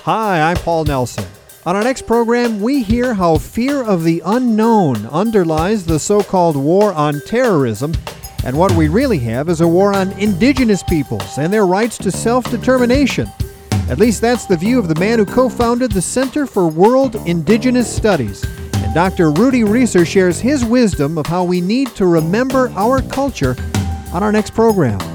Hi, I'm Paul Nelson. On our next program, we hear how fear of the unknown underlies the so-called war on terrorism, and what we really have is a war on indigenous peoples and their rights to self-determination. At least that's the view of the man who co-founded the Center for World Indigenous Studies. And Dr. Rudy Reeser shares his wisdom of how we need to remember our culture on our next program.